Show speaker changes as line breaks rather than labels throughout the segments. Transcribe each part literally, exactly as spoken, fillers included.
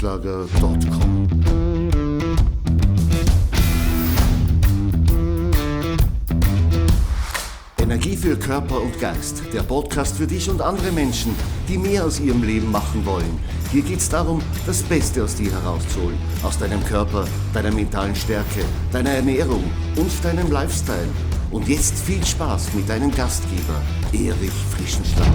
trainingslager punkt com. Energie für Körper und Geist, der Podcast für dich und andere Menschen, die mehr aus ihrem Leben machen wollen. Hier geht es darum, das Beste aus dir herauszuholen, aus deinem Körper, deiner mentalen Stärke, deiner Ernährung und deinem Lifestyle. Und jetzt viel Spaß mit deinem Gastgeber, Erich Frischenschlag.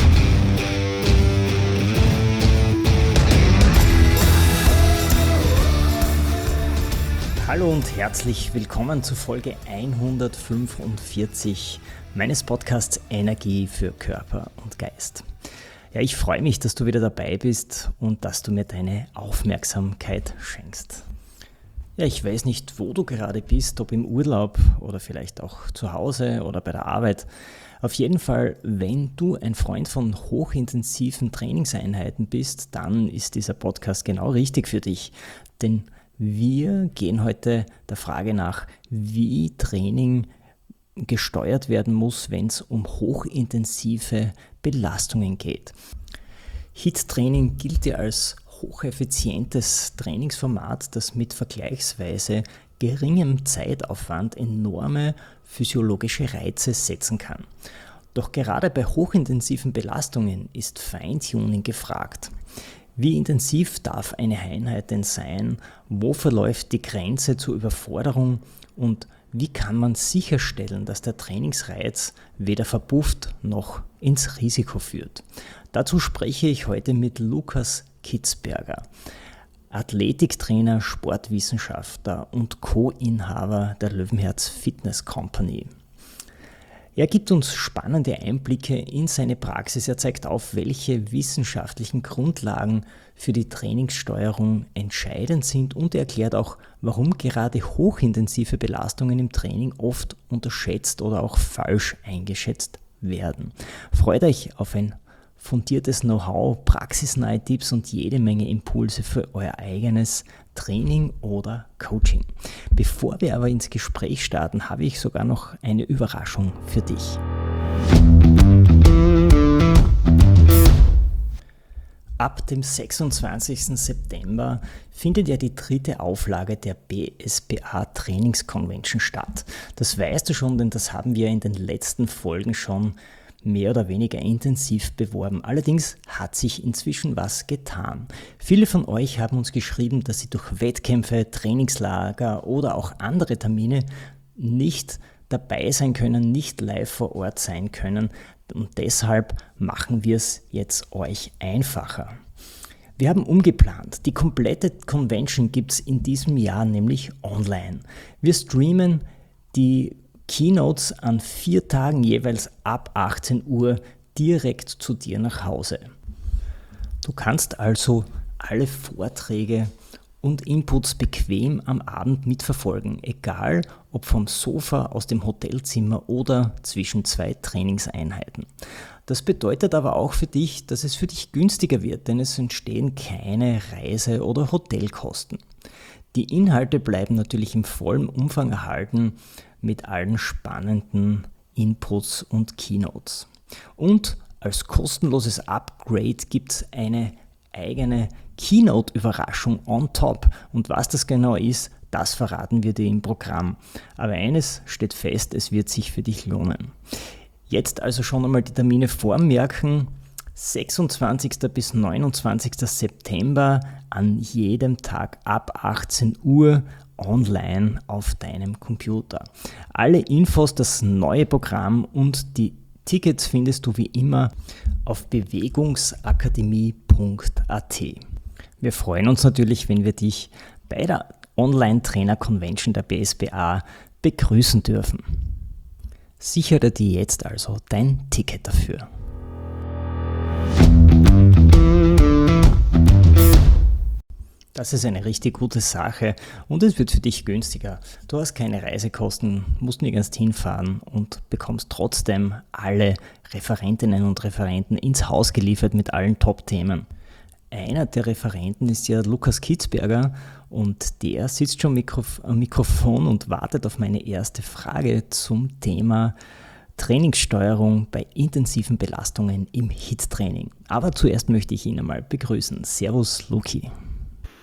Hallo und herzlich willkommen zu Folge hundertfünfundvierzig meines Podcasts Energie für Körper und Geist. Ja, ich freue mich, dass du wieder dabei bist und dass du mir deine Aufmerksamkeit schenkst. Ja, ich weiß nicht, wo du gerade bist, ob im Urlaub oder vielleicht auch zu Hause oder bei der Arbeit. Auf jeden Fall, wenn du ein Freund von hochintensiven Trainingseinheiten bist, dann ist dieser Podcast genau richtig für dich. Denn wir gehen heute der Frage nach, wie Training gesteuert werden muss, wenn es um hochintensive Belastungen geht. H I I T-Training gilt ja als hocheffizientes Trainingsformat, das mit vergleichsweise geringem Zeitaufwand enorme physiologische Reize setzen kann. Doch gerade bei hochintensiven Belastungen ist Feintuning gefragt. Wie intensiv darf eine Einheit denn sein? Wo verläuft die Grenze zur Überforderung? Und wie kann man sicherstellen, dass der Trainingsreiz weder verpufft noch ins Risiko führt? Dazu spreche ich heute mit Lukas Kitzberger, Athletiktrainer, Sportwissenschaftler und Co-Inhaber der Löwenherz Fitness Company. Er gibt uns spannende Einblicke in seine Praxis. Er zeigt auf, welche wissenschaftlichen Grundlagen für die Trainingssteuerung entscheidend sind und er erklärt auch, warum gerade hochintensive Belastungen im Training oft unterschätzt oder auch falsch eingeschätzt werden. Freut euch auf ein fundiertes Know-how, praxisnahe Tipps und jede Menge Impulse für euer eigenes Training oder Coaching. Bevor wir aber ins Gespräch starten, habe ich sogar noch eine Überraschung für dich. Ab dem sechsundzwanzigsten September findet ja die dritte Auflage der B S B A Trainingsconvention statt. Das weißt du schon, denn das haben wir in den letzten Folgen schon mehr oder weniger intensiv beworben. Allerdings hat sich inzwischen was getan. Viele von euch haben uns geschrieben, dass sie durch Wettkämpfe, Trainingslager oder auch andere Termine nicht dabei sein können, nicht live vor Ort sein können. Und deshalb machen wir es jetzt euch einfacher. Wir haben umgeplant. Die komplette Convention gibt es in diesem Jahr nämlich online. Wir streamen die Keynotes an vier Tagen jeweils ab achtzehn Uhr direkt zu dir nach Hause. Du kannst also alle Vorträge und Inputs bequem am Abend mitverfolgen, egal ob vom Sofa, aus dem Hotelzimmer oder zwischen zwei Trainingseinheiten. Das bedeutet aber auch für dich, dass es für dich günstiger wird, denn es entstehen keine Reise- oder Hotelkosten. Die Inhalte bleiben natürlich im vollen Umfang erhalten, mit allen spannenden Inputs und Keynotes. Und als kostenloses Upgrade gibt es eine eigene Keynote-Überraschung on top. Und was das genau ist, das verraten wir dir im Programm. Aber eines steht fest, es wird sich für dich lohnen. Jetzt also schon einmal die Termine vormerken. sechsundzwanzigsten bis neunundzwanzigsten September an jedem Tag ab achtzehn Uhr online auf deinem Computer. Alle Infos, das neue Programm und die Tickets findest du wie immer auf bewegungsakademie punkt a t. Wir freuen uns natürlich, wenn wir dich bei der Online-Trainer-Convention der B S B A begrüßen dürfen. Sichere dir jetzt also dein Ticket dafür. Das ist eine richtig gute Sache und es wird für dich günstiger. Du hast keine Reisekosten, musst nirgends hinfahren und bekommst trotzdem alle Referentinnen und Referenten ins Haus geliefert mit allen Top-Themen. Einer der Referenten ist ja Lukas Kitzberger und der sitzt schon am Mikrofon und wartet auf meine erste Frage zum Thema Trainingssteuerung bei intensiven Belastungen im H I I T-Training. Aber zuerst möchte ich ihn einmal begrüßen. Servus, Luki.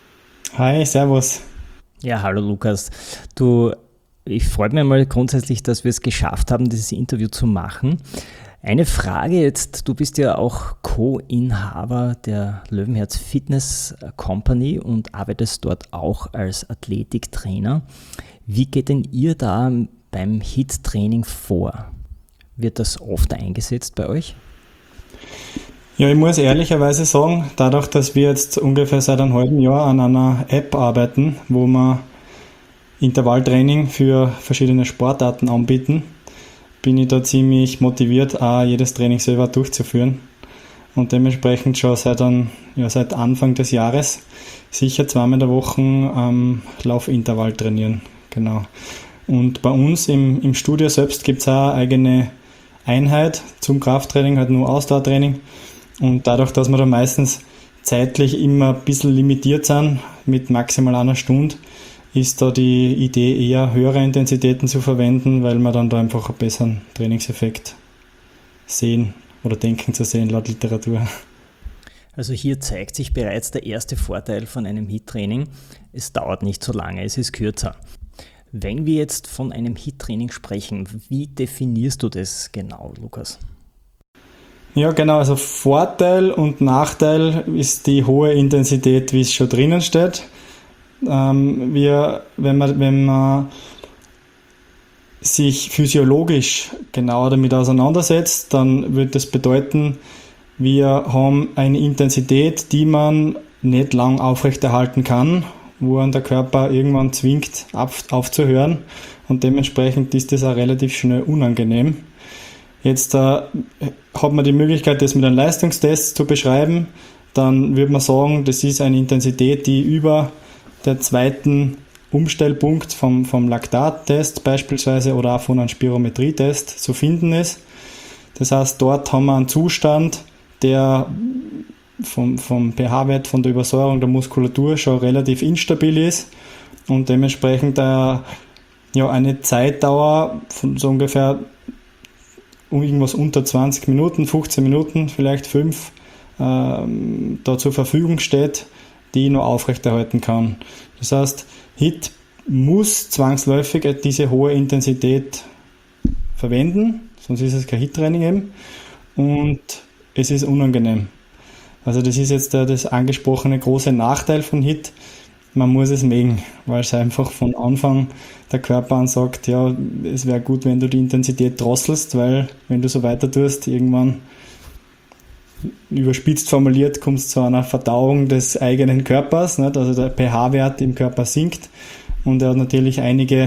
Hi, servus.
Ja, hallo Lukas. Du, ich freue mich mal grundsätzlich, dass wir es geschafft haben, dieses Interview zu machen. Eine Frage jetzt, du bist ja auch Co-Inhaber der Löwenherz Fitness Company und arbeitest dort auch als Athletiktrainer. Wie geht denn ihr da beim H I I T-Training vor? Wird das oft eingesetzt bei euch?
Ja, ich muss ehrlicherweise sagen, dadurch, dass wir jetzt ungefähr seit einem halben Jahr an einer App arbeiten, wo wir Intervalltraining für verschiedene Sportarten anbieten, bin ich da ziemlich motiviert, auch jedes Training selber durchzuführen und dementsprechend schon seit, ein, ja, seit Anfang des Jahres sicher zweimal in der Woche ähm, Laufintervall trainieren. Genau. Und bei uns im, im Studio selbst gibt es auch eine eigene Einheit zum Krafttraining, halt nur Ausdauertraining. Und dadurch, dass wir da meistens zeitlich immer ein bisschen limitiert sind, mit maximal einer Stunde, ist da die Idee eher höhere Intensitäten zu verwenden, weil wir dann da einfach einen besseren Trainingseffekt sehen oder denken zu sehen laut Literatur.
Also hier zeigt sich bereits der erste Vorteil von einem H I I T-Training. Es dauert nicht so lange, es ist kürzer. Wenn wir jetzt von einem H I I T-Training sprechen, wie definierst du das genau, Lukas?
Ja, genau, also Vorteil und Nachteil ist die hohe Intensität, wie es schon drinnen steht. Ähm, wir, wenn man, wenn man sich physiologisch genauer damit auseinandersetzt, dann wird das bedeuten, wir haben eine Intensität, die man nicht lang aufrechterhalten kann, wo an der Körper irgendwann zwingt, auf, aufzuhören, und dementsprechend ist das auch relativ schnell unangenehm. Jetzt äh, hat man die Möglichkeit, das mit einem Leistungstest zu beschreiben, dann würde man sagen, das ist eine Intensität, die über der zweiten Umstellpunkt vom, vom Laktattest beispielsweise oder auch von einem Spirometrietest zu finden ist. Das heißt, dort haben wir einen Zustand, der vom, vom pH-Wert, von der Übersäuerung der Muskulatur schon relativ instabil ist und dementsprechend äh, ja, eine Zeitdauer von so ungefähr irgendwas unter zwanzig Minuten, fünfzehn Minuten, vielleicht fünf, ähm, da zur Verfügung steht, die ich noch aufrechterhalten kann. Das heißt, H I I T muss zwangsläufig diese hohe Intensität verwenden, sonst ist es kein H I I T-Training eben, und es ist unangenehm. Also das ist jetzt der, das angesprochene große Nachteil von H I I T. Man muss es mögen, weil es einfach von Anfang der Körper an sagt, ja, es wäre gut, wenn du die Intensität drosselst, weil wenn du so weiter tust, irgendwann überspitzt formuliert, kommst du zu einer Verdauung des eigenen Körpers, nicht? Also der pH-Wert im Körper sinkt und er hat natürlich einige,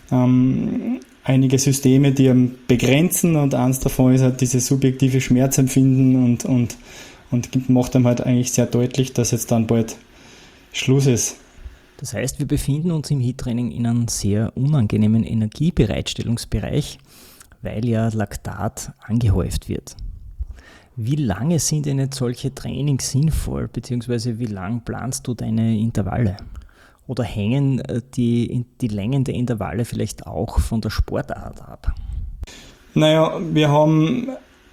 ähm, einige Systeme, die ihn begrenzen, und eins davon ist halt dieses subjektive Schmerzempfinden und, und, und macht ihm halt eigentlich sehr deutlich, dass jetzt dann bald Schluss ist.
Das heißt, wir befinden uns im H I I T-Training in einem sehr unangenehmen Energiebereitstellungsbereich, weil ja Laktat angehäuft wird. Wie lange sind denn jetzt solche Trainings sinnvoll, beziehungsweise wie lang planst du deine Intervalle? Oder hängen die, die Längen der Intervalle vielleicht auch von der Sportart ab?
Naja, wir haben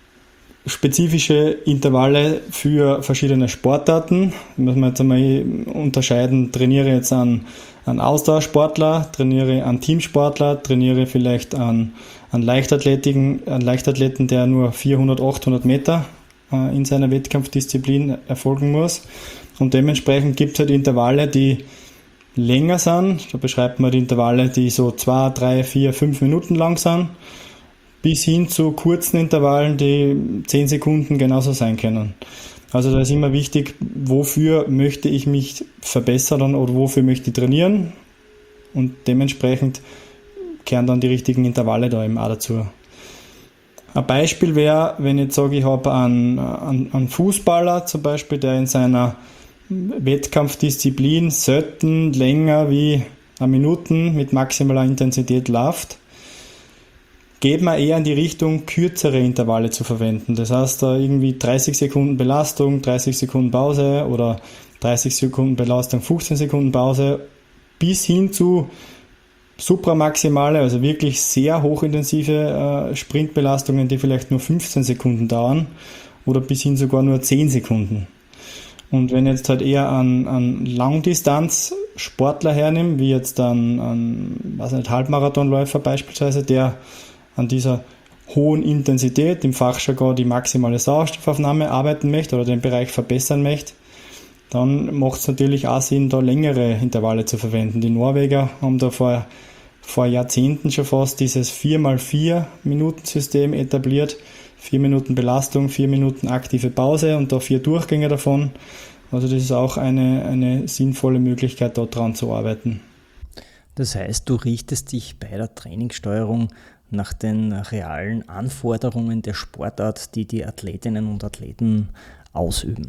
spezifische Intervalle für verschiedene Sportarten. Muss man jetzt einmal unterscheiden, trainiere jetzt an, an Ausdauersportler, trainiere an Teamsportler, trainiere vielleicht an, an Leichtathleten, an Leichtathleten, der nur vierhundert, achthundert Meter äh, in seiner Wettkampfdisziplin erfolgen muss. Und dementsprechend gibt es halt Intervalle, die länger sind. Da beschreibt man die Intervalle, die so zwei, drei, vier, fünf Minuten lang sind, bis hin zu kurzen Intervallen, die zehn Sekunden genauso sein können. Also da ist immer wichtig, wofür möchte ich mich verbessern oder wofür möchte ich trainieren, und dementsprechend kehren dann die richtigen Intervalle da eben auch dazu. Ein Beispiel wäre, wenn ich jetzt sage, ich habe einen, einen, einen Fußballer zum Beispiel, der in seiner Wettkampfdisziplin selten länger wie eine Minute mit maximaler Intensität läuft, geht man eher in die Richtung, kürzere Intervalle zu verwenden. Das heißt, da irgendwie dreißig Sekunden Belastung, dreißig Sekunden Pause oder dreißig Sekunden Belastung, fünfzehn Sekunden Pause, bis hin zu supramaximale, also wirklich sehr hochintensive äh, Sprintbelastungen, die vielleicht nur fünfzehn Sekunden dauern, oder bis hin sogar nur zehn Sekunden. Und wenn ich jetzt halt eher einen, einen Langdistanz-Sportler hernehme, wie jetzt ein, ein weiß nicht, Halbmarathonläufer beispielsweise, der an dieser hohen Intensität, im Fachjargon die maximale Sauerstoffaufnahme arbeiten möchte oder den Bereich verbessern möchte, dann macht es natürlich auch Sinn, da längere Intervalle zu verwenden. Die Norweger haben da vor, vor Jahrzehnten schon fast dieses vier mal vier Minuten System etabliert. Vier Minuten Belastung, vier Minuten aktive Pause und da vier Durchgänge davon. Also das ist auch eine, eine sinnvolle Möglichkeit, dort dran zu arbeiten.
Das heißt, du richtest dich bei der Trainingssteuerung nach den realen Anforderungen der Sportart, die die Athletinnen und Athleten ausüben.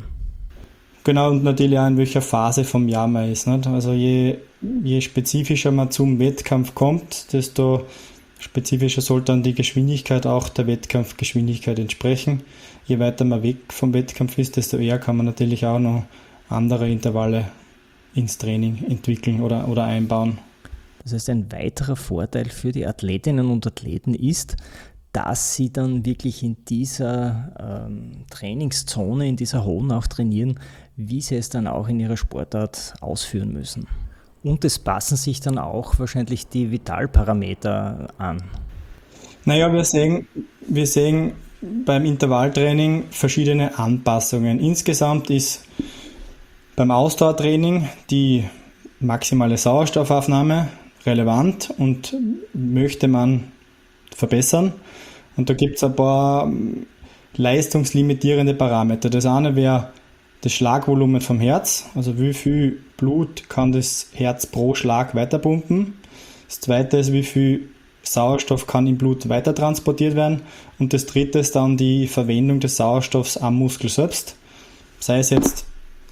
Genau, und natürlich auch in welcher Phase vom Jahr man ist. Nicht? Also je, je spezifischer man zum Wettkampf kommt, desto spezifischer sollte dann die Geschwindigkeit auch der Wettkampfgeschwindigkeit entsprechen. Je weiter man weg vom Wettkampf ist, desto eher kann man natürlich auch noch andere Intervalle ins Training entwickeln oder, oder einbauen.
Das heißt, ein weiterer Vorteil für die Athletinnen und Athleten ist, dass sie dann wirklich in dieser ähm, Trainingszone, in dieser hohen auch trainieren, wie sie es dann auch in ihrer Sportart ausführen müssen. Und es passen sich dann auch wahrscheinlich die Vitalparameter an.
Naja, wir sehen, wir sehen beim Intervalltraining verschiedene Anpassungen. Insgesamt ist beim Ausdauertraining die maximale Sauerstoffaufnahme relevant und möchte man verbessern. Und da gibt es ein paar leistungslimitierende Parameter. Das eine wäre das Schlagvolumen vom Herz, also wie viel Blut kann das Herz pro Schlag weiterpumpen. Das zweite ist, wie viel Sauerstoff kann im Blut weiter transportiert werden. Und das dritte ist dann die Verwendung des Sauerstoffs am Muskel selbst. Sei es jetzt,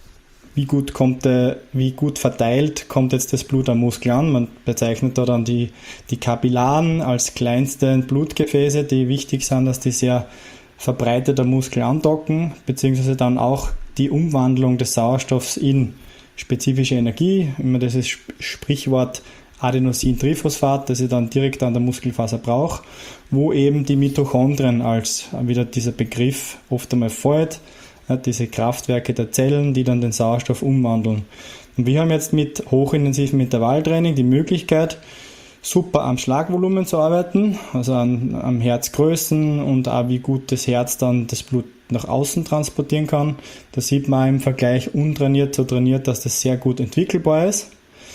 wie gut, kommt der, wie gut verteilt kommt jetzt das Blut am Muskel an. Man bezeichnet da dann die, die Kapillaren als kleinste Blutgefäße, die wichtig sind, dass die sehr verbreitet am Muskel andocken, beziehungsweise dann auch die Umwandlung des Sauerstoffs in spezifische Energie, immer dieses Sprichwort Adenosin-Triphosphat, das ich dann direkt an der Muskelfaser brauche, wo eben die Mitochondrien als wieder dieser Begriff oft einmal fällt, diese Kraftwerke der Zellen, die dann den Sauerstoff umwandeln. Und wir haben jetzt mit hochintensivem Intervalltraining die Möglichkeit, super am Schlagvolumen zu arbeiten, also an, am Herzgrößen und auch wie gut das Herz dann das Blut nach außen transportieren kann. Da sieht man im Vergleich untrainiert zu trainiert, dass das sehr gut entwickelbar ist.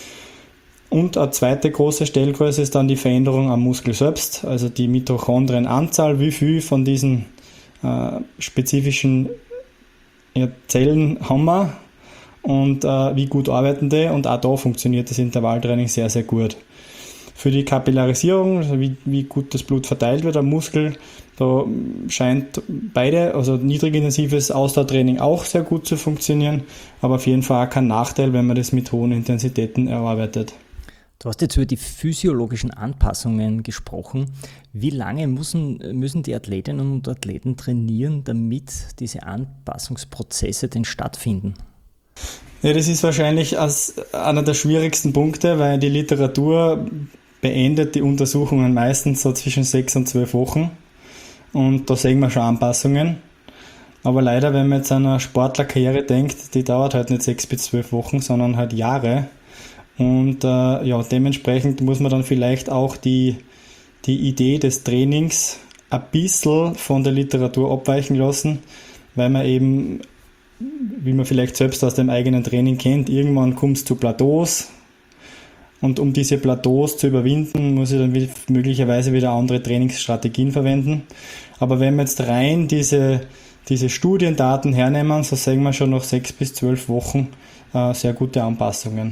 Und eine zweite große Stellgröße ist dann die Veränderung am Muskel selbst, also die Mitochondrienanzahl, wie viel von diesen äh, spezifischen ja, Zellen haben wir und äh, wie gut arbeiten die, und auch da funktioniert das Intervalltraining sehr, sehr gut. Für die Kapillarisierung, also wie, wie gut das Blut verteilt wird am Muskel, da scheint beide, also niedrigintensives Ausdauertraining auch sehr gut zu funktionieren, aber auf jeden Fall auch kein Nachteil, wenn man das mit hohen Intensitäten erarbeitet.
Du hast jetzt über die physiologischen Anpassungen gesprochen. Wie lange müssen, müssen die Athletinnen und Athleten trainieren, damit diese Anpassungsprozesse denn stattfinden?
Ja, das ist wahrscheinlich als einer der schwierigsten Punkte, weil die Literatur beendet die Untersuchungen meistens so zwischen sechs und zwölf Wochen. Und da sehen wir schon Anpassungen. Aber leider, wenn man jetzt an eine Sportlerkarriere denkt, die dauert halt nicht sechs bis zwölf Wochen, sondern halt Jahre. Und äh, ja, dementsprechend muss man dann vielleicht auch die, die Idee des Trainings ein bisschen von der Literatur abweichen lassen, weil man eben, wie man vielleicht selbst aus dem eigenen Training kennt, irgendwann kommt es zu Plateaus. Und um diese Plateaus zu überwinden, muss ich dann möglicherweise wieder andere Trainingsstrategien verwenden. Aber wenn wir jetzt rein diese, diese Studiendaten hernehmen, so sehen wir schon nach sechs bis zwölf Wochen äh, sehr gute Anpassungen.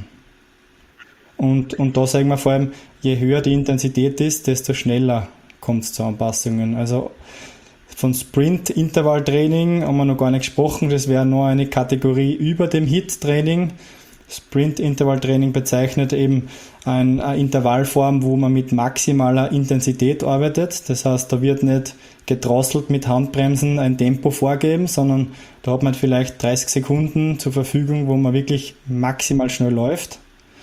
Und, und da sagen wir vor allem, je höher die Intensität ist, desto schneller kommt es zu Anpassungen. Also von Sprint-Intervalltraining haben wir noch gar nicht gesprochen, das wäre noch eine Kategorie über dem H I I T-Training. Sprint-Intervalltraining bezeichnet eben eine, eine Intervallform, wo man mit maximaler Intensität arbeitet. Das heißt, da wird nicht gedrosselt mit Handbremsen ein Tempo vorgeben, sondern da hat man vielleicht dreißig Sekunden zur Verfügung, wo man wirklich maximal schnell läuft.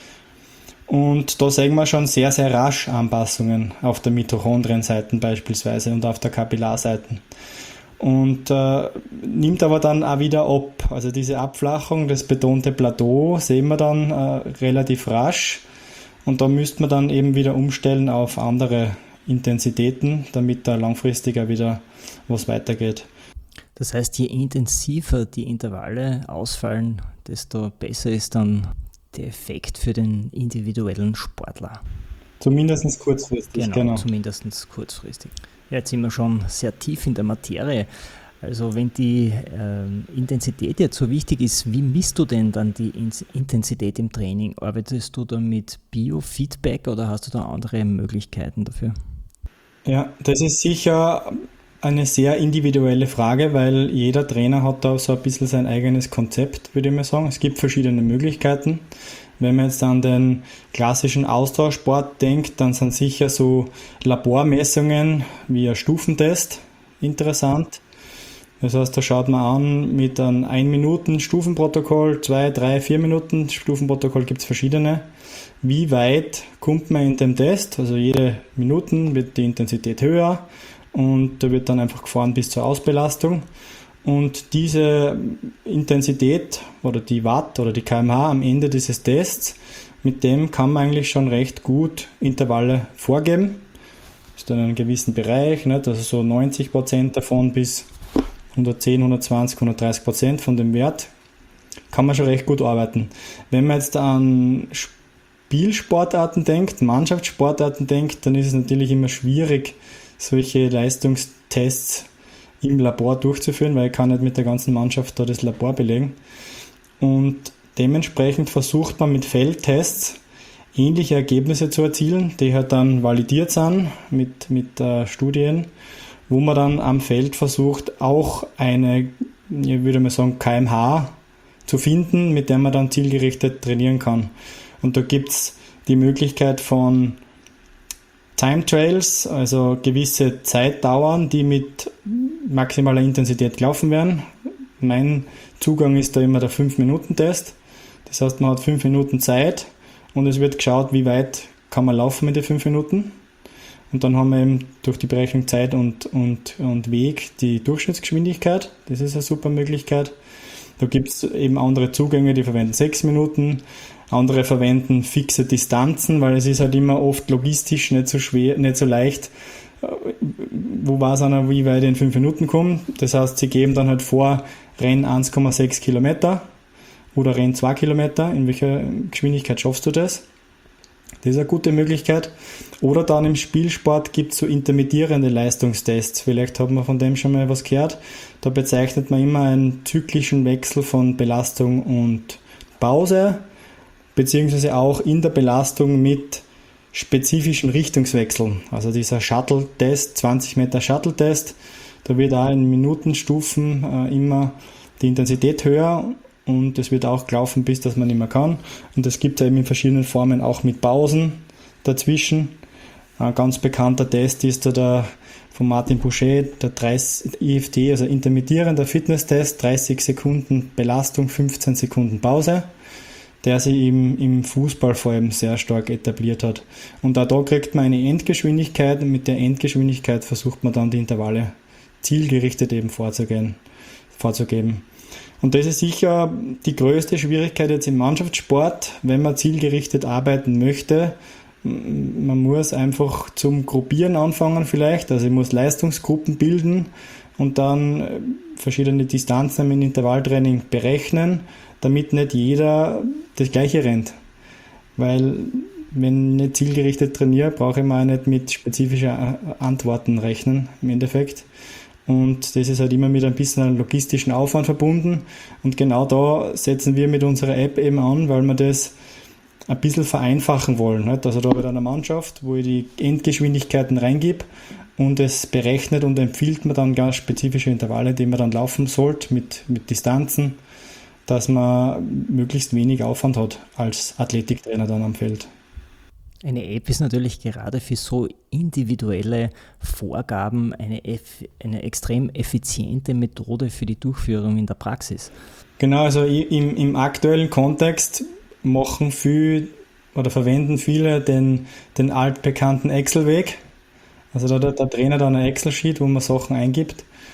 Und da sehen wir schon sehr, sehr rasch Anpassungen auf der Mitochondrienseite beispielsweise und auf der Kapillarseite. und äh, nimmt aber dann auch wieder ab. Also diese Abflachung, das betonte Plateau sehen wir dann äh, relativ rasch und da müsste man dann eben wieder umstellen auf andere Intensitäten, damit da langfristiger wieder was weitergeht.
Das heißt, je intensiver die Intervalle ausfallen, desto besser ist dann der Effekt für den individuellen Sportler.
Zumindest kurzfristig.
Genau, genau. Zumindest kurzfristig. Ja, jetzt sind wir schon sehr tief in der Materie. Also wenn die äh, Intensität jetzt so wichtig ist, wie misst du denn dann die Intensität im Training? Arbeitest du da mit Biofeedback oder hast du da andere Möglichkeiten dafür?
Ja, das ist sicher eine sehr individuelle Frage, weil jeder Trainer hat da so ein bisschen sein eigenes Konzept, würde ich mal sagen. Es gibt verschiedene Möglichkeiten. Wenn man jetzt an den klassischen Austauschsport denkt, dann sind sicher so Labormessungen wie ein Stufentest interessant. Das heißt, da schaut man an mit einem ein Minuten Stufenprotokoll, zwei, drei, vier Minuten Stufenprotokoll, gibt es verschiedene. Wie weit kommt man in dem Test? Also jede Minute wird die Intensität höher und da wird dann einfach gefahren bis zur Ausbelastung. Und diese Intensität oder die Watt oder die Kilometer am Ende dieses Tests, mit dem kann man eigentlich schon recht gut Intervalle vorgeben. Das ist dann in einem gewissen Bereich, nicht? Also so neunzig Prozent davon bis hundertzehn, hundertzwanzig, hundertdreißig Prozent von dem Wert kann man schon recht gut arbeiten. Wenn man jetzt an Spielsportarten denkt, Mannschaftssportarten denkt, dann ist es natürlich immer schwierig, solche Leistungstests im Labor durchzuführen, weil ich kann nicht mit der ganzen Mannschaft da das Labor belegen. Und dementsprechend versucht man mit Feldtests ähnliche Ergebnisse zu erzielen, die halt dann validiert sind mit, mit äh, Studien, wo man dann am Feld versucht, auch eine, ich würde mal sagen, Kilometer zu finden, mit der man dann zielgerichtet trainieren kann. Und da gibt es die Möglichkeit von Time Trials, also gewisse Zeitdauern, die mit maximaler Intensität gelaufen werden. Mein Zugang ist da immer der fünf Minuten Test. Das heißt, man hat fünf Minuten Zeit und es wird geschaut, wie weit kann man laufen mit den fünf Minuten. Und dann haben wir eben durch die Berechnung Zeit und, und, und Weg die Durchschnittsgeschwindigkeit. Das ist eine super Möglichkeit. Da gibt es eben andere Zugänge, die verwenden sechs Minuten. Andere verwenden fixe Distanzen, weil es ist halt immer oft logistisch nicht so schwer, nicht so leicht, wo weiß einer, wie weit ich in fünf Minuten komme. Das heißt, sie geben dann halt vor, renn eins Komma sechs Kilometer oder renn zwei Kilometer. In welcher Geschwindigkeit schaffst du das? Das ist eine gute Möglichkeit. Oder dann im Spielsport gibt es so intermittierende Leistungstests. Vielleicht hat man von dem schon mal was gehört. Da bezeichnet man immer einen zyklischen Wechsel von Belastung und Pause, beziehungsweise auch in der Belastung mit spezifischen Richtungswechseln. Also dieser Shuttle-Test, zwanzig Meter Shuttle-Test, da wird auch in Minutenstufen äh, immer die Intensität höher und es wird auch gelaufen, bis dass man nicht mehr kann. Und das gibt es eben in verschiedenen Formen, auch mit Pausen dazwischen. Ein ganz bekannter Test ist da der von Martin Pouchet, der dreißig I F T, also intermittierender Fitness-Test, dreißig Sekunden Belastung, fünfzehn Sekunden Pause, der sich im, im Fußball vor allem sehr stark etabliert hat. Und auch da kriegt man eine Endgeschwindigkeit und mit der Endgeschwindigkeit versucht man dann die Intervalle zielgerichtet eben vorzugehen, vorzugeben. Und das ist sicher die größte Schwierigkeit jetzt im Mannschaftssport, wenn man zielgerichtet arbeiten möchte. Man muss einfach zum Gruppieren anfangen vielleicht, also ich muss Leistungsgruppen bilden und dann verschiedene Distanzen im Intervalltraining berechnen, damit nicht jeder das Gleiche rennt. Weil wenn ich nicht zielgerichtet trainiere, brauche ich mir auch nicht mit spezifischen Antworten rechnen im Endeffekt. Und das ist halt immer mit ein bisschen einem logistischen Aufwand verbunden. Und genau da setzen wir mit unserer App eben an, weil wir das ein bisschen vereinfachen wollen. Also da habe ich dann eine Mannschaft, wo ich die Endgeschwindigkeiten reingebe und es berechnet und empfiehlt mir dann ganz spezifische Intervalle, die man dann laufen sollte mit, mit Distanzen, dass man möglichst wenig Aufwand hat als Athletiktrainer dann am Feld.
Eine App ist natürlich gerade für so individuelle Vorgaben eine, eff- eine extrem effiziente Methode für die Durchführung in der Praxis.
Genau, also im, im aktuellen Kontext machen viel oder verwenden viele den, den altbekannten Excel-Weg. Also da hat der Trainer dann ein Excel-Sheet, wo man Sachen eingibt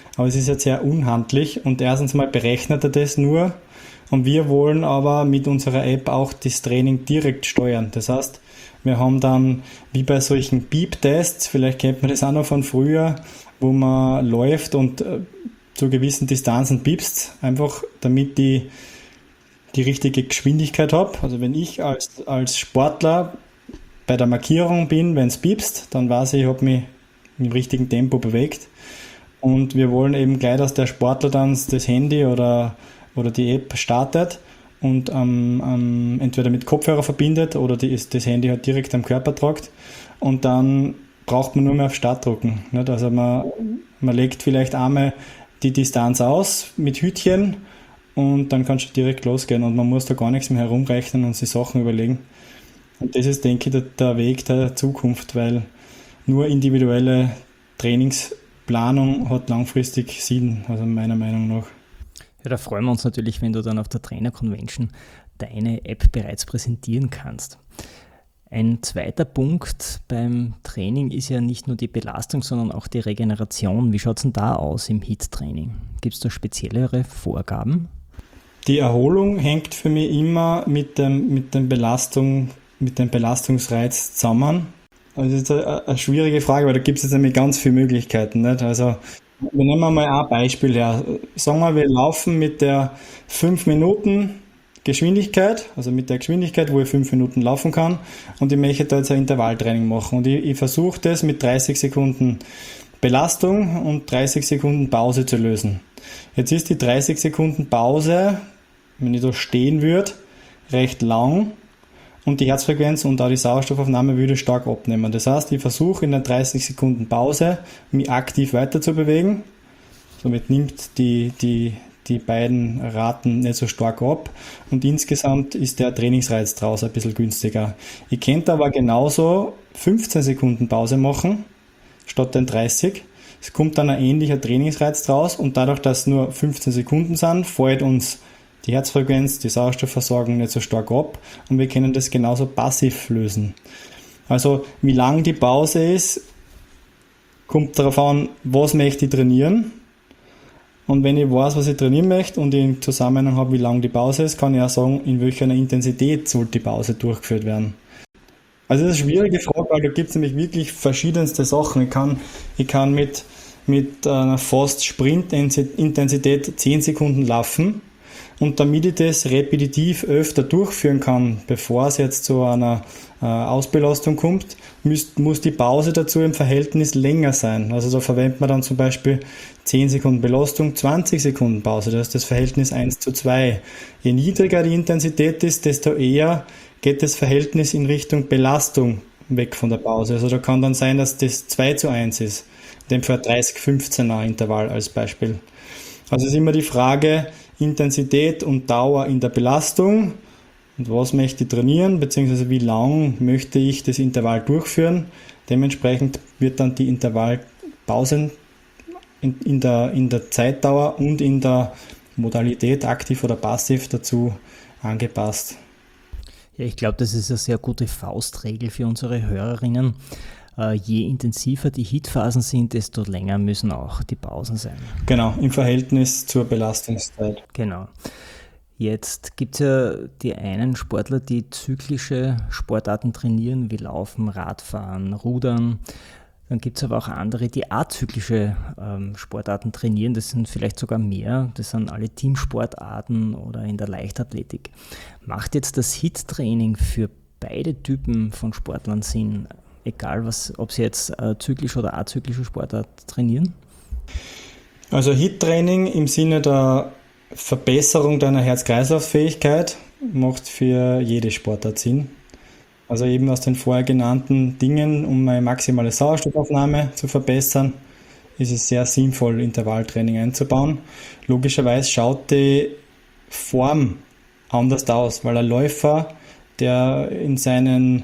aber es ist jetzt sehr unhandlich und erstens mal berechnet er das nur und wir wollen aber mit unserer App auch das Training direkt steuern. Das heißt, wir haben dann, wie bei solchen Beep-Tests, vielleicht kennt man das auch noch von früher, wo man läuft und äh, zu gewissen Distanzen piepst, einfach damit die die richtige Geschwindigkeit habe. Also wenn ich als, als Sportler bei der Markierung bin, wenn es piepst, dann weiß ich, ich habe mich im richtigen Tempo bewegt. Und wir wollen eben gleich, dass der Sportler dann das Handy oder, oder die App startet und ähm, ähm, entweder mit Kopfhörer verbindet oder die, das Handy halt direkt am Körper tragt. Und dann braucht man nur mehr auf Start drücken. Nicht? Also man, man legt vielleicht einmal die Distanz aus mit Hütchen und dann kannst du direkt losgehen und man muss da gar nichts mehr herumrechnen und sich Sachen überlegen. Und das ist, denke ich, der, der Weg der Zukunft, weil nur individuelle Trainingsplanung hat langfristig Sinn, also meiner Meinung nach.
Ja, da freuen wir uns natürlich, wenn du dann auf der Trainer Convention deine App bereits präsentieren kannst. Ein zweiter Punkt beim Training ist ja nicht nur die Belastung, sondern auch die Regeneration. Wie schaut es denn da aus im H I I T-Training? Gibt es da speziellere Vorgaben?
Die Erholung hängt für mich immer mit dem, mit dem Belastung, mit dem Belastungsreiz zusammen. Also das ist eine, eine schwierige Frage, weil da gibt es jetzt nämlich ganz viele Möglichkeiten. Nicht? Also wir nehmen mal ein Beispiel her. Sagen wir, wir laufen mit der fünf Minuten Geschwindigkeit, also mit der Geschwindigkeit, wo ich fünf Minuten laufen kann und ich möchte da jetzt ein Intervalltraining machen und ich, ich versuche das mit dreißig Sekunden Belastung und dreißig Sekunden Pause zu lösen. Jetzt ist die dreißig Sekunden Pause, wenn ich da stehen würde, recht lang und die Herzfrequenz und auch die Sauerstoffaufnahme würde stark abnehmen. Das heißt, ich versuche in der dreißig Sekunden Pause mich aktiv weiter zu bewegen. Somit nimmt die, die, die beiden Raten nicht so stark ab und insgesamt ist der Trainingsreiz draus ein bisschen günstiger. Ich könnte aber genauso fünfzehn Sekunden Pause machen, statt den dreißig. Es kommt dann ein ähnlicher Trainingsreiz draus und dadurch, dass es nur fünfzehn Sekunden sind, fällt uns die Herzfrequenz, die Sauerstoffversorgung nicht so stark ab und wir können das genauso passiv lösen. Also wie lang die Pause ist, kommt darauf an, was möchte ich trainieren. Und wenn ich weiß, was ich trainieren möchte und ich im Zusammenhang habe, wie lang die Pause ist, kann ich auch sagen, in welcher Intensität sollte die Pause durchgeführt werden. Also das ist eine schwierige Frage, weil da gibt es nämlich wirklich verschiedenste Sachen. Ich kann, ich kann mit, mit einer fast Sprint-Intensität zehn Sekunden laufen und damit ich das repetitiv öfter durchführen kann, bevor es jetzt zu einer äh, Ausbelastung kommt, muss, muss die Pause dazu im Verhältnis länger sein. Also da verwendet man dann zum Beispiel zehn Sekunden Belastung, zwanzig Sekunden Pause. Das ist das Verhältnis eins zu zwei. Je niedriger die Intensität ist, desto eher geht das Verhältnis in Richtung Belastung weg von der Pause. Also da kann dann sein, dass das zwei zu eins ist. In dem Fall dreißig fünfzehner Intervall als Beispiel. Also es ist immer die Frage Intensität und Dauer in der Belastung und was möchte ich trainieren, beziehungsweise wie lang möchte ich das Intervall durchführen. Dementsprechend wird dann die Intervallpausen in, in, der, in der Zeitdauer und in der Modalität aktiv oder passiv dazu angepasst.
Ja, ich glaube, das ist eine sehr gute Faustregel für unsere Hörerinnen. Äh, je intensiver die H I I T-Phasen sind, desto länger müssen auch die Pausen sein.
Genau, im Verhältnis zur Belastungszeit.
Genau. Jetzt gibt es ja die einen Sportler, die zyklische Sportarten trainieren, wie Laufen, Radfahren, Rudern. Dann gibt es aber auch andere, die azyklische ähm, Sportarten trainieren. Das sind vielleicht sogar mehr. Das sind alle Teamsportarten oder in der Leichtathletik. Macht jetzt das H I I T-Training für beide Typen von Sportlern Sinn? Egal, was, ob sie jetzt äh, zyklische oder azyklische Sportart trainieren?
Also H I I T-Training im Sinne der Verbesserung deiner Herz-Kreislauf-Fähigkeit macht für jede Sportart Sinn. Also eben aus den vorher genannten Dingen, um eine maximale Sauerstoffaufnahme zu verbessern, ist es sehr sinnvoll, Intervalltraining einzubauen. Logischerweise schaut die Form anders aus, weil ein Läufer, der in seinen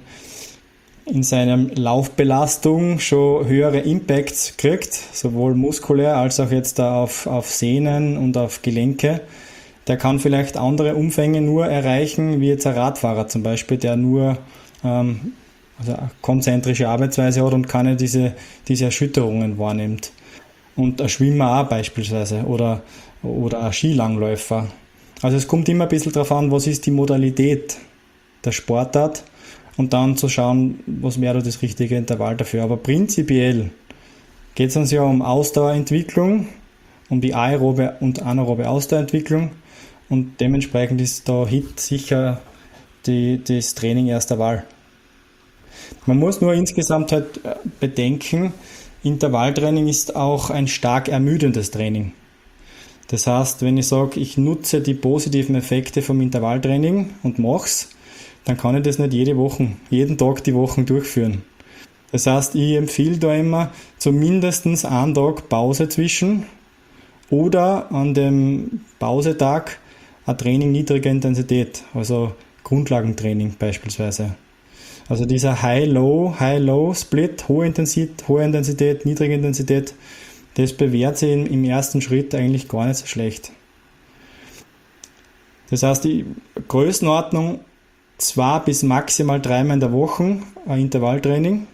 in seiner Laufbelastung schon höhere Impacts kriegt, sowohl muskulär als auch jetzt da auf, auf Sehnen und auf Gelenke, der kann vielleicht andere Umfänge nur erreichen, wie jetzt ein Radfahrer zum Beispiel, der nur ähm, also eine konzentrische Arbeitsweise hat und keine diese, diese Erschütterungen wahrnimmt. Und ein Schwimmer auch beispielsweise oder, oder ein Skilangläufer. Also es kommt immer ein bisschen darauf an, was ist die Modalität der Sportart und dann zu schauen, was wäre das richtige Intervall dafür. Aber prinzipiell geht es uns ja um Ausdauerentwicklung, um die aerobe und anaerobe Ausdauerentwicklung und dementsprechend ist da H I I T sicher die, das Training erster Wahl. Man muss nur insgesamt halt bedenken, Intervalltraining ist auch ein stark ermüdendes Training. Das heißt, wenn ich sage, ich nutze die positiven Effekte vom Intervalltraining und mache es, dann kann ich das nicht jede Woche, jeden Tag die Woche durchführen. Das heißt, ich empfehle da immer zumindest einen Tag Pause zwischen oder an dem Pausetag ein Training niedriger Intensität, also Grundlagentraining beispielsweise. Also dieser High-Low, High-Low-Split, hohe Intensität, hohe Intensität, niedrige Intensität, das bewährt sich im ersten Schritt eigentlich gar nicht so schlecht. Das heißt, die Größenordnung zwei bis maximal dreimal in der Woche ein Intervalltraining.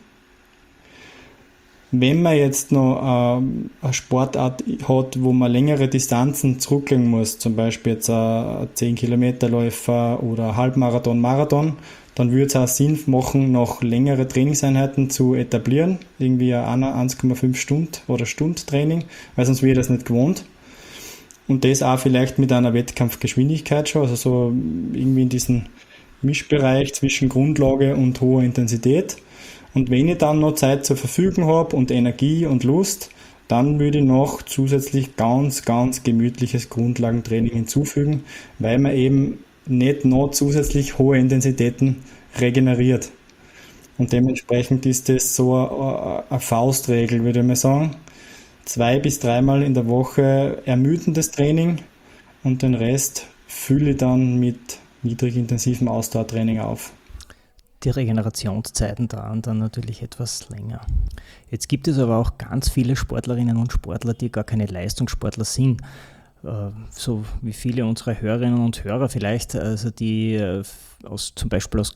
Wenn man jetzt noch äh, eine Sportart hat, wo man längere Distanzen zurücklegen muss, zum Beispiel jetzt ein zehn Kilometer Läufer oder Halbmarathon, Marathon, dann würde es auch Sinn machen, noch längere Trainingseinheiten zu etablieren, irgendwie ein eins Komma fünf Stunden oder Stundtraining, weil sonst wird das nicht gewohnt. Und das auch vielleicht mit einer Wettkampfgeschwindigkeit schon, also so irgendwie in diesem Mischbereich zwischen Grundlage und hoher Intensität. Und wenn ich dann noch Zeit zur Verfügung habe und Energie und Lust, dann würde ich noch zusätzlich ganz, ganz gemütliches Grundlagentraining hinzufügen, weil man eben nicht noch zusätzlich hohe Intensitäten regeneriert. Und dementsprechend ist das so eine, eine Faustregel, würde ich mal sagen. Zwei bis dreimal in der Woche ermüdendes Training und den Rest fülle ich dann mit niedrig intensivem Ausdauertraining auf.
Die Regenerationszeiten dauern dann natürlich etwas länger. Jetzt gibt es aber auch ganz viele Sportlerinnen und Sportler, die gar keine Leistungssportler sind. So wie viele unserer Hörerinnen und Hörer vielleicht, also die aus, zum Beispiel aus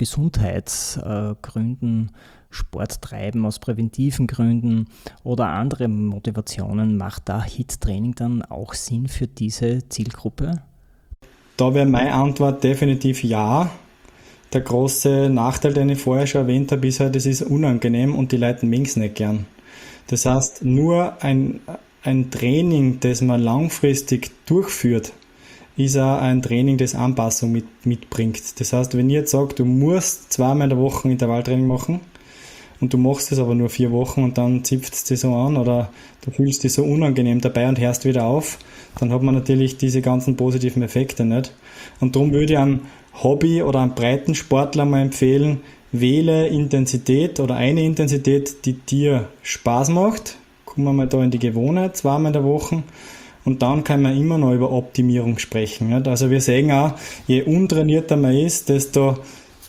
Gesundheitsgründen Sport treiben, aus präventiven Gründen oder andere Motivationen. Macht da H I I T-Training dann auch Sinn für diese Zielgruppe?
Da wäre meine Antwort definitiv ja. Der große Nachteil, den ich vorher schon erwähnt habe, ist halt, es ist unangenehm und die Leute mögen es nicht gern. Das heißt, nur ein, ein Training, das man langfristig durchführt, ist auch ein Training, das Anpassung mit, mitbringt. Das heißt, wenn ich jetzt sage, du musst zweimal in der Woche Intervalltraining machen und du machst es aber nur vier Wochen und dann zipft es dich so an oder du fühlst dich so unangenehm dabei und hörst wieder auf, dann hat man natürlich diese ganzen positiven Effekte nicht. Und darum würde ich einem Hobby- oder einem Breitensportler mal empfehlen, wähle Intensität oder eine Intensität, die dir Spaß macht. Kommen wir mal da in die Gewohnheit, zweimal in der Woche. Und dann kann man immer noch über Optimierung sprechen. Nicht? Also wir sehen auch, je untrainierter man ist, desto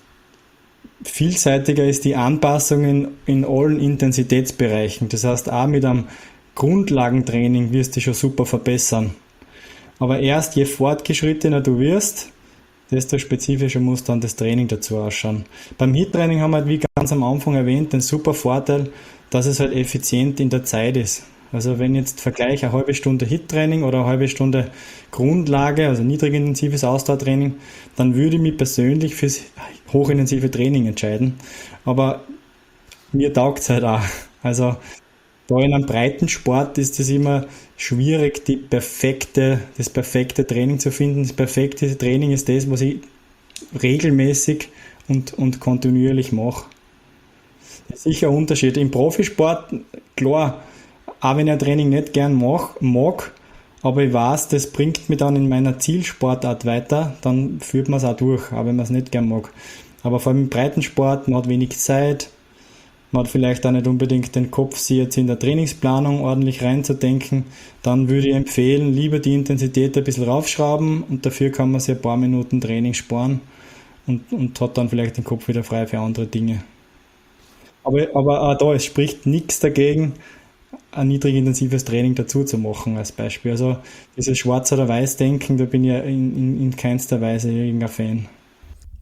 vielseitiger ist die Anpassung in, in allen Intensitätsbereichen. Das heißt, auch mit einem Grundlagentraining wirst du schon super verbessern. Aber erst je fortgeschrittener du wirst, desto spezifischer muss dann das Training dazu ausschauen. Beim H I I T-Training haben wir halt, wie ganz am Anfang erwähnt, den super Vorteil, dass es halt effizient in der Zeit ist. Also wenn ich jetzt vergleiche eine halbe Stunde H I I T-Training oder eine halbe Stunde Grundlage, also niedrigintensives Ausdauertraining, dann würde ich mich persönlich fürs hochintensive Training entscheiden. Aber mir taugt es halt auch. Also da in einem Breitensport ist es immer schwierig, die perfekte, das perfekte Training zu finden. Das perfekte Training ist das, was ich regelmäßig und, und kontinuierlich mache. Das ist sicher ein Unterschied. Im Profisport, klar, auch wenn ich ein Training nicht gern mach, mag, aber ich weiß, das bringt mich dann in meiner Zielsportart weiter, dann führt man es auch durch, auch wenn man es nicht gern mag. Aber vor allem im Breitensport, man hat wenig Zeit, man hat vielleicht auch nicht unbedingt den Kopf, sich jetzt in der Trainingsplanung ordentlich reinzudenken, dann würde ich empfehlen, lieber die Intensität ein bisschen raufschrauben und dafür kann man sich ein paar Minuten Training sparen und, und hat dann vielleicht den Kopf wieder frei für andere Dinge. Aber, aber auch da, es spricht nichts dagegen, ein niedrig intensives Training dazu zu machen als Beispiel. Also dieses Schwarz- oder Weiß-Denken, da bin ich in, in, in keinster Weise irgendein Fan.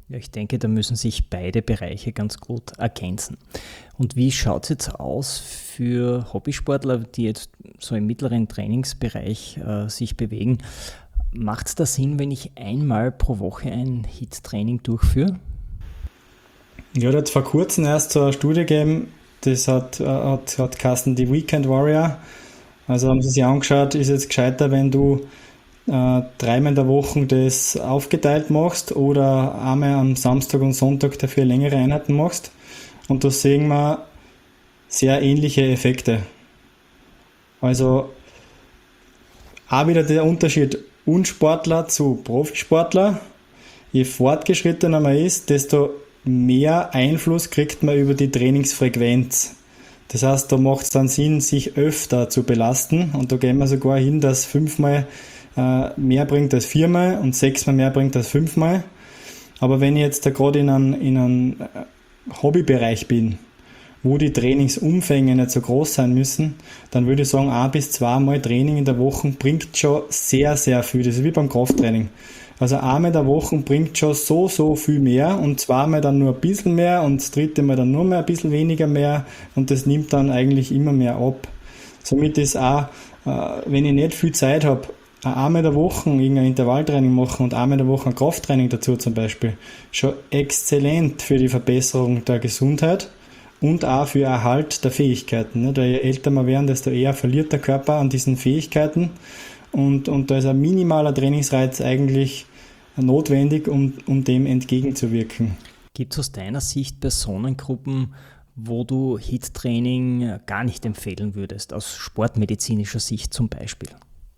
Ja, ich denke, da müssen sich beide Bereiche ganz gut ergänzen. Und wie schaut es jetzt aus für Hobbysportler, die jetzt so im mittleren Trainingsbereich äh, sich bewegen? Macht es da Sinn, wenn ich einmal pro Woche ein H I I T-Training durchführe?
Ja, da hat es vor kurzem erst so eine Studie gegeben, das hat, hat, hat geheißen, die Weekend Warrior. Also haben sie sich angeschaut, ist jetzt gescheiter, wenn du äh, dreimal in der Woche das aufgeteilt machst oder einmal am Samstag und Sonntag dafür längere Einheiten machst. Und da sehen wir sehr ähnliche Effekte. Also auch wieder der Unterschied Unsportler zu Profisportler. Je fortgeschrittener man ist, desto mehr Einfluss kriegt man über die Trainingsfrequenz. Das heißt, da macht es dann Sinn, sich öfter zu belasten, und da gehen wir sogar hin, dass fünfmal äh, mehr bringt als viermal und sechsmal mehr bringt als fünfmal. Aber wenn ich jetzt da gerade in einem, in einem Hobbybereich bin, wo die Trainingsumfänge nicht so groß sein müssen, dann würde ich sagen, ein bis zweimal Training in der Woche bringt schon sehr, sehr viel. Das ist wie beim Krafttraining. Also einmal in der Woche bringt schon so, so viel mehr, und zweimal dann nur ein bisschen mehr und das dritte Mal dann nur mehr ein bisschen weniger mehr, und das nimmt dann eigentlich immer mehr ab. Somit ist auch, wenn ich nicht viel Zeit habe, einmal in der Woche irgendein Intervalltraining machen und einmal in der Woche ein Krafttraining dazu zum Beispiel, schon exzellent für die Verbesserung der Gesundheit und auch für Erhalt der Fähigkeiten. Weil je älter wir werden, desto eher verliert der Körper an diesen Fähigkeiten. Und, und da ist ein minimaler Trainingsreiz eigentlich notwendig, um, um dem entgegenzuwirken.
Gibt es aus deiner Sicht Personengruppen, wo du H I I T-Training gar nicht empfehlen würdest, aus sportmedizinischer Sicht zum Beispiel?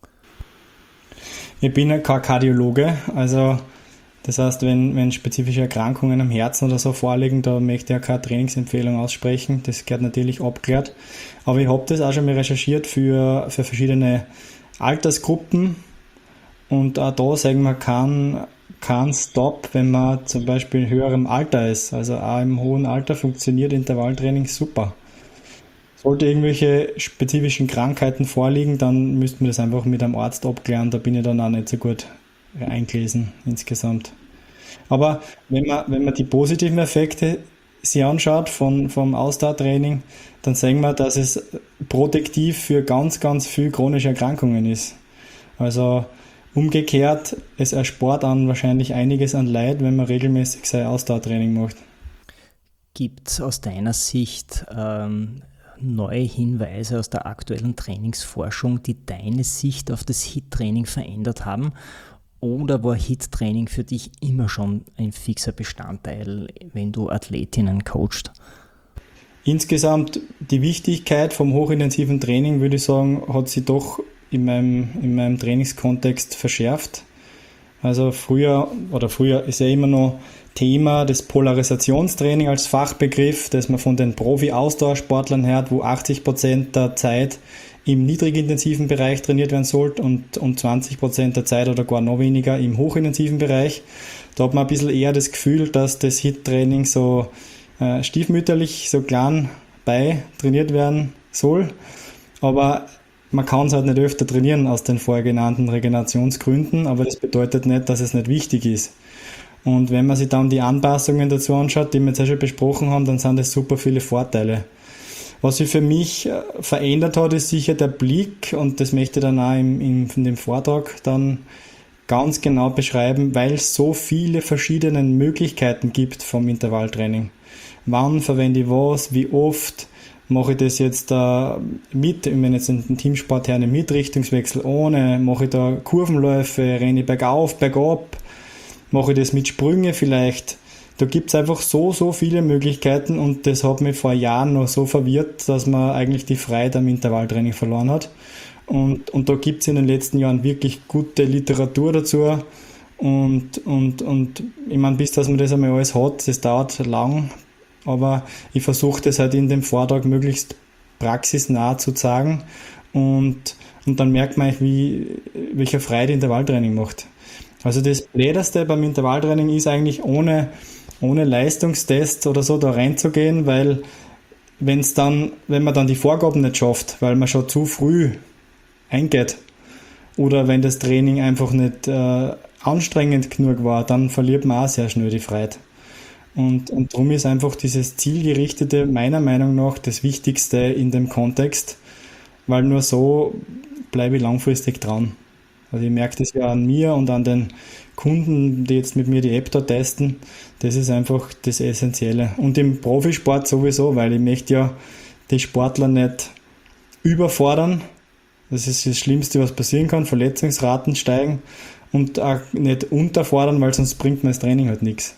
Ich bin ja kein Kardiologe, also das heißt, wenn, wenn spezifische Erkrankungen am Herzen oder so vorliegen, da möchte ich ja keine Trainingsempfehlung aussprechen, das gehört natürlich abgeklärt. Aber ich habe das auch schon mal recherchiert für, für verschiedene Altersgruppen, und auch da sagen wir kein, kein Stop, wenn man zum Beispiel in höherem Alter ist. Also auch im hohen Alter funktioniert Intervalltraining super. Sollte irgendwelche spezifischen Krankheiten vorliegen, dann müssten wir das einfach mit einem Arzt abklären. Da bin ich dann auch nicht so gut eingelesen insgesamt. Aber wenn man, wenn man die positiven Effekte sich anschaut von, vom Ausdauertraining, dann sehen wir, dass es protektiv für ganz, ganz viele chronische Erkrankungen ist. Also umgekehrt, es erspart an wahrscheinlich einiges an Leid, wenn man regelmäßig sein Ausdauertraining macht.
Gibt es aus deiner Sicht ähm, neue Hinweise aus der aktuellen Trainingsforschung, die deine Sicht auf das H I I T-Training verändert haben? Oder war H I I T-Training für dich immer schon ein fixer Bestandteil, wenn du Athletinnen coachst?
Insgesamt die Wichtigkeit vom hochintensiven Training, würde ich sagen, hat sich doch in meinem, in meinem Trainingskontext verschärft. Also früher, oder früher ist ja immer noch Thema das Polarisationstraining als Fachbegriff, das man von den Profi-Ausdauersportlern hört, wo achtzig Prozent der Zeit im niedrigintensiven Bereich trainiert werden sollte und, und zwanzig Prozent der Zeit oder gar noch weniger im hochintensiven Bereich. Da hat man ein bisschen eher das Gefühl, dass das H I I T-Training so äh, stiefmütterlich, so klein bei trainiert werden soll. Aber man kann es halt nicht öfter trainieren aus den vorher genannten Regenerationsgründen, aber das bedeutet nicht, dass es nicht wichtig ist. Und wenn man sich dann die Anpassungen dazu anschaut, die wir jetzt ja schon besprochen haben, dann sind das super viele Vorteile. Was sich für mich verändert hat, ist sicher der Blick, und das möchte ich dann auch im, im, in dem Vortrag dann ganz genau beschreiben, weil es so viele verschiedene Möglichkeiten gibt vom Intervalltraining. Wann verwende ich was, wie oft mache ich das jetzt äh, mit, wenn jetzt in den Teamsport her mit Richtungswechsel ohne, mache ich da Kurvenläufe, renne ich bergauf, bergab, mache ich das mit Sprünge vielleicht. Da gibt es einfach so, so viele Möglichkeiten, und das hat mich vor Jahren noch so verwirrt, dass man eigentlich die Freiheit am Intervalltraining verloren hat. Und, und da gibt es in den letzten Jahren wirklich gute Literatur dazu. Und, und, und ich meine, bis dass man das einmal alles hat, das dauert lang, aber ich versuche das halt in dem Vortrag möglichst praxisnah zu sagen, und, und dann merkt man, wie, welche Freude Intervalltraining macht. Also das Blödeste beim Intervalltraining ist eigentlich ohne, ohne Leistungstest oder so da reinzugehen, weil wenn's dann, wenn man dann die Vorgaben nicht schafft, weil man schon zu früh eingeht, oder wenn das Training einfach nicht äh, anstrengend genug war, dann verliert man auch sehr schnell die Freude. Und, und darum ist einfach dieses Zielgerichtete meiner Meinung nach das Wichtigste in dem Kontext, weil nur so bleibe ich langfristig dran. Also ich merke das ja an mir und an den Kunden, die jetzt mit mir die App da testen. Das ist einfach das Essentielle. Und im Profisport sowieso, weil ich möchte ja die Sportler nicht überfordern. Das ist das Schlimmste, was passieren kann. Verletzungsraten steigen und auch nicht unterfordern, weil sonst bringt mir das Training halt nichts.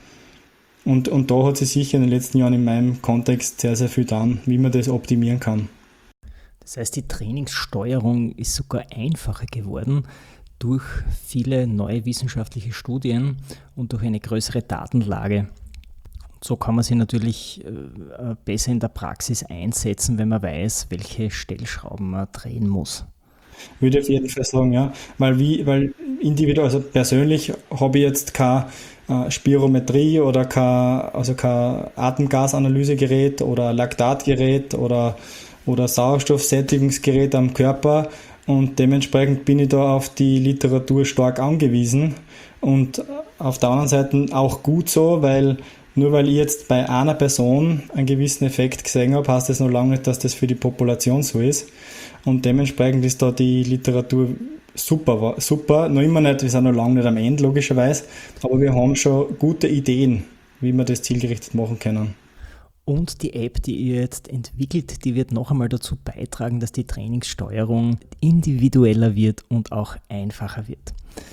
Und, und da hat sich sicher in den letzten Jahren in meinem Kontext sehr, sehr viel getan, wie man das optimieren kann.
Das heißt, die Trainingssteuerung ist sogar einfacher geworden durch viele neue wissenschaftliche Studien und durch eine größere Datenlage. So kann man sie natürlich besser in der Praxis einsetzen, wenn man weiß, welche Stellschrauben man drehen muss.
Würde ich auf jeden Fall sagen, ja. Weil wie, weil individuell, also persönlich habe ich jetzt keine äh, Spirometrie oder kein, also kein Atemgasanalysegerät oder Laktatgerät oder, oder Sauerstoffsättigungsgerät am Körper und dementsprechend bin ich da auf die Literatur stark angewiesen und auf der anderen Seite auch gut so, weil nur weil ich jetzt bei einer Person einen gewissen Effekt gesehen habe, heißt das noch lange nicht, dass das für die Population so ist. Und dementsprechend ist da die Literatur super, super. Noch immer nicht, wir sind noch lange nicht am Ende, logischerweise, aber wir haben schon gute Ideen, wie wir das zielgerichtet machen können.
Und die App, die ihr jetzt entwickelt, die wird noch einmal dazu beitragen, dass die Trainingssteuerung individueller wird und auch einfacher wird.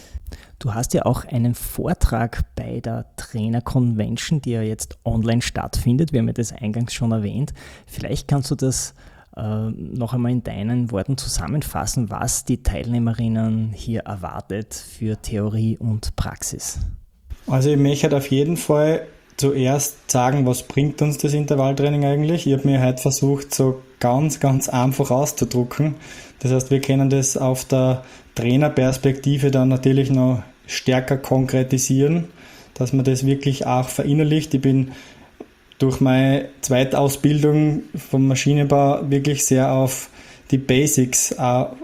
Du hast ja auch einen Vortrag bei der Trainer Convention, die ja jetzt online stattfindet. Wir haben ja das eingangs schon erwähnt. Vielleicht kannst du das äh, noch einmal in deinen Worten zusammenfassen, was die Teilnehmerinnen hier erwartet für Theorie und Praxis.
Also ich möchte auf jeden Fall zuerst sagen, was bringt uns das Intervalltraining eigentlich. Ich habe mir heute versucht, so ganz, ganz einfach auszudrucken. Das heißt, wir können das auf der Trainerperspektive dann natürlich noch stärker konkretisieren, dass man das wirklich auch verinnerlicht. Ich bin durch meine Zweitausbildung vom Maschinenbau wirklich sehr auf die Basics auch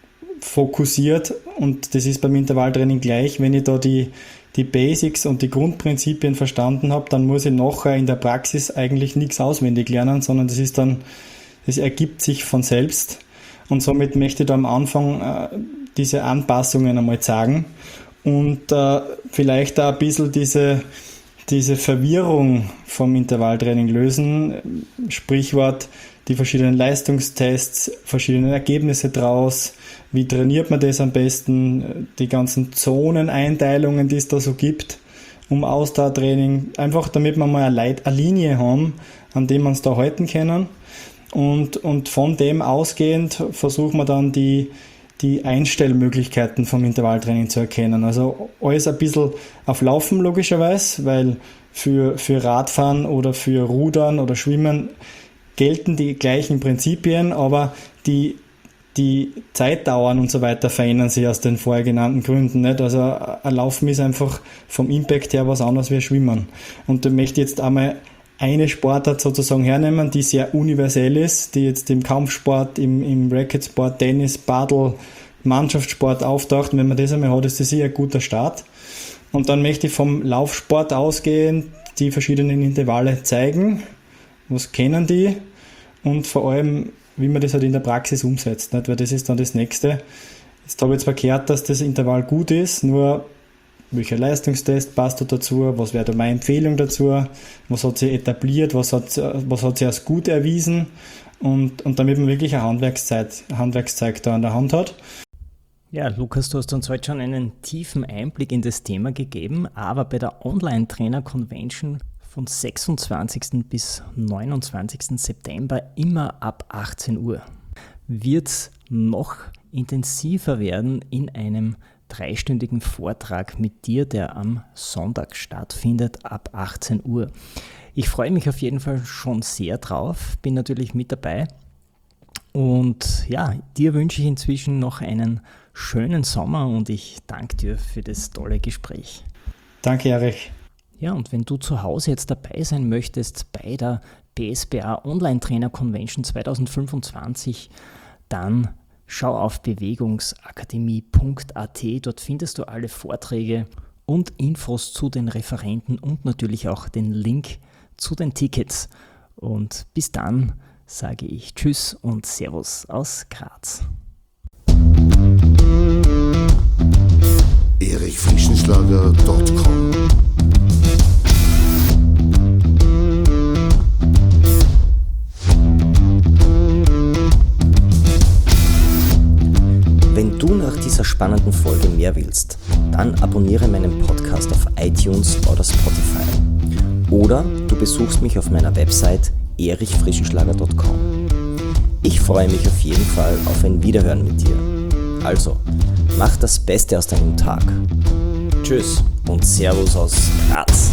fokussiert und das ist beim Intervalltraining gleich. Wenn ich da die, die Basics und die Grundprinzipien verstanden habe, dann muss ich nachher in der Praxis eigentlich nichts auswendig lernen, sondern das ist dann, das ergibt sich von selbst und somit möchte ich da am Anfang äh, diese Anpassungen einmal zeigen und äh, vielleicht auch ein bisschen diese, diese Verwirrung vom Intervalltraining lösen. Sprichwort, die verschiedenen Leistungstests, verschiedene Ergebnisse draus, wie trainiert man das am besten, die ganzen Zoneneinteilungen, die es da so gibt, um Ausdauertraining, einfach damit wir mal eine, Leit- eine Linie haben, an dem wir uns da halten können. Und, und von dem ausgehend versuchen wir dann die die Einstellmöglichkeiten vom Intervalltraining zu erkennen. Also alles ein bisschen auf Laufen logischerweise, weil für, für Radfahren oder für Rudern oder Schwimmen gelten die gleichen Prinzipien, aber die, die Zeitdauern und so weiter verändern sich aus den vorher genannten Gründen nicht. Also ein Laufen ist einfach vom Impact her was anderes wie ein Schwimmen. Und da möchte ich jetzt einmal eine Sportart sozusagen hernehmen, die sehr universell ist, die jetzt im Kampfsport, im, im Racketsport, Tennis, Paddle, Mannschaftssport auftaucht. Und wenn man das einmal hat, ist das sicher ein guter Start. Und dann möchte ich vom Laufsport ausgehen, die verschiedenen Intervalle zeigen, was kennen die und vor allem, wie man das halt in der Praxis umsetzt, nicht? Weil das ist dann das Nächste. Jetzt habe ich zwar gehört, dass das Intervall gut ist, nur welcher Leistungstest passt da dazu, was wäre da meine Empfehlung dazu, was hat sich etabliert, was hat, was hat sich als gut erwiesen und, und damit man wirklich ein Handwerkszeug, Handwerkszeug da an der Hand hat.
Ja, Lukas, du hast uns heute schon einen tiefen Einblick in das Thema gegeben, aber bei der Online-Trainer-Convention von sechsundzwanzigsten bis neunundzwanzigsten September immer ab achtzehn Uhr wird es noch intensiver werden in einem dreistündigen Vortrag mit dir, der am Sonntag stattfindet, ab achtzehn Uhr. Ich freue mich auf jeden Fall schon sehr drauf, bin natürlich mit dabei und ja, dir wünsche ich inzwischen noch einen schönen Sommer und ich danke dir für das tolle Gespräch.
Danke, Erich.
Ja, und wenn du zu Hause jetzt dabei sein möchtest bei der P S B A Online Trainer Convention zwanzig fünfundzwanzig, dann schau auf bewegungsakademie punkt a t, dort findest du alle Vorträge und Infos zu den Referenten und natürlich auch den Link zu den Tickets. Und bis dann sage ich Tschüss und Servus aus Graz.
erich frischenschlager punkt com
Wenn du nach dieser spannenden Folge mehr willst, dann abonniere meinen Podcast auf iTunes oder Spotify. Oder du besuchst mich auf meiner Website erich frischenschlager punkt com. Ich freue mich auf jeden Fall auf ein Wiederhören mit dir. Also, mach das Beste aus deinem Tag. Tschüss und Servus aus Graz.